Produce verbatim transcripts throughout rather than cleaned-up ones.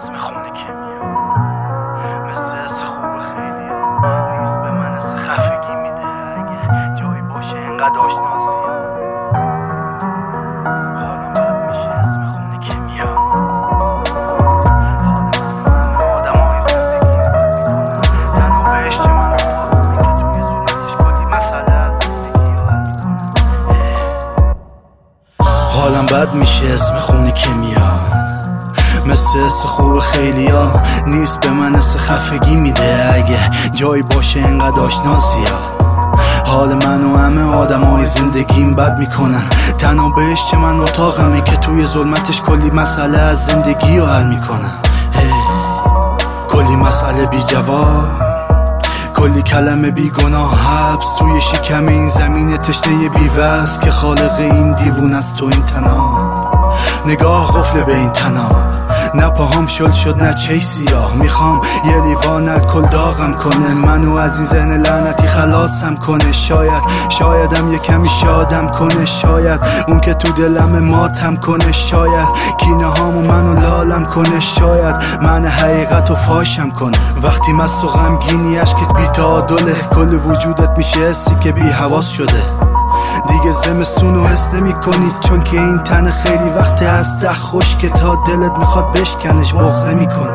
اسم خونه که میاد مثل حس خوب خیلی نیست به من حس خفگی میده اگه جایی باشه اینقدر آشناسی حالم بد میشه اسم خونه که میاد آدم های زندگی تنها بهش چه من که توی ظلمتش کلی مسئله از زندگی حالم بد میشه اسم خونه که میاد مثل حس خوب خیلی ها نیست به من حس خفگی میده اگه جایی باشه اینقدر آشنا زیاد حال من و همه آدم های زندگیم بد میکنن تنها بهش چه من اتاقمه که توی ظلمتش کلی مسئله از زندگی رو حل میکنن کلی مسئله بی جواب کلی کلمه بی گناه حبس توی شکم این زمین تشنه بی‌وصل که خالق این دیوون است تو این تناب نگاه قفل به این تناب نه پاهم شل شد نه چی سیاه میخوام یه لیوان الکل داغم کنه منو از این ذهن لعنتی خلاصم کنه شاید شایدم یه کمی شادم کنه شاید اون که تو دلم ماتم کنه شاید کینه هامو منو لالم کنه شاید من حقیقت رو فاشم کنه وقتی مست و غمگینی اشکت بی تعادله کل وجودت میشه حسی که بی حواس شده دیگه زمستونو حس نمی کنی چون که این تن خیلی وقت از ده خشک تا دلت میخواد بشکنش بغض نمی کنه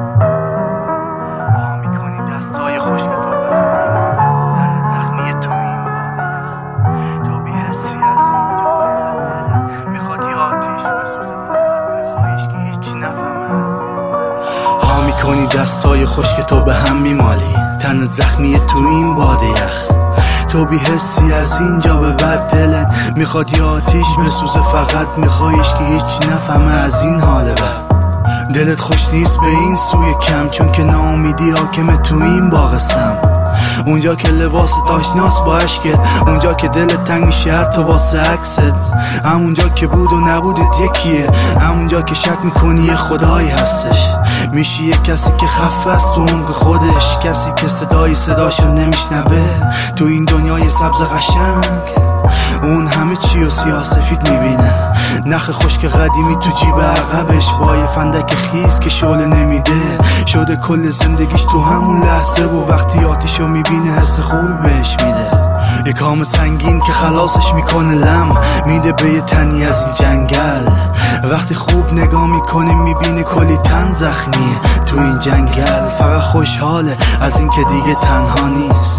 ها میکنی دستای خشک تو تن زخمی تو این باده تو بی حسی از اینجا به میخواد یه آتیش بسوزه فقط میخوایش که هیچی نفهمه ها میکنی دستای خشک تو به هم میمالی تن زخمی تو این باده یخ تو بی حسی از اینجا به بعد دلت میخواد یه آتیش بسوزه فقط میخوایش که هیچی نفهمه از این حال بد دلت خوش نیست به این سوی کم چون که ناامیدی حاکمه تو این باغسم اونجا که لباست آشناس با عشقت اونجا که دلت تنگ میشه حتی واسه عکست همونجا که بود و نبودت یکیه همونجا که شک میکنی یه خدایی هستش میشی یه کسی که خفه است تو عمق خودش کسی که صدایی صداشو نمیشنوه تو این دنیای سبز قشنگ اون همه چی و سیاه سفید میبینه نخ خشک قدیمی تو جیب عقبش با یه فندک خیز که شعله نمیده شده کل زندگیش تو همون لحظه و وقتی آتیشو میبینه حس خوبی بهش میده یه کام سنگین که خلاصش میکنه لم میده به یه تنی از این جنگل وقتی خوب نگاه میکنه میبینه کلی تن زخمیه تو این جنگل فقط خوشحاله از این که دیگه تنها نیست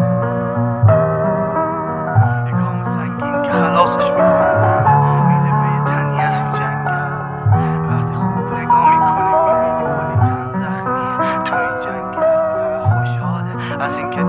خلاصش میکنه میده به یه تنی از این جنگل وقتی خوب نگاه میکنه میبینه کلی تن زخمیه تو این جنگل فقط خوشحاله از این که